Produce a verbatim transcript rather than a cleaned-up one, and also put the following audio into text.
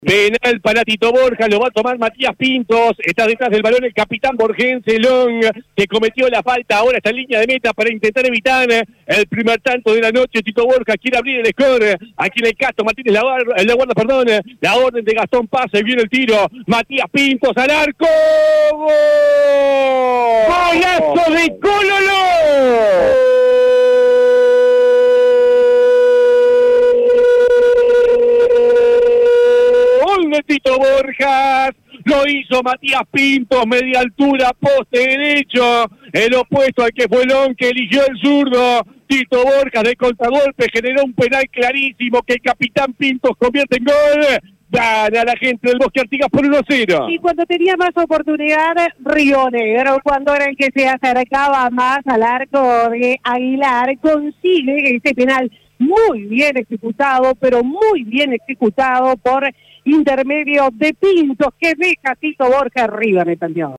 Penal para Tito Borja, lo va a tomar Matías Pintos, está detrás del balón el capitán Borgense Long, que cometió la falta, ahora está en línea de meta para intentar evitar el primer tanto de la noche. Tito Borja quiere abrir el score, aquí en el Castro Martínez la guarda, la guarda, perdón, la orden de Gastón pasa y viene el tiro, Matías Pintos al arco, ¡gol! ¡Golazo de Cololo! De Tito Borjas, lo hizo Matías Pintos, media altura, poste derecho, el opuesto al que fue Long, que eligió el zurdo. Tito Borjas de contragolpe generó un penal clarísimo que el capitán Pintos convierte en gol. Gana la gente del Bosque Artigas por uno a cero. Y cuando tenía más oportunidad, Río Negro, cuando era el que se acercaba más al arco de Aguilar, consigue ese penal muy bien ejecutado, pero muy bien ejecutado por intermedio de Pintos, que deja a Tito Borja arriba, me planteó.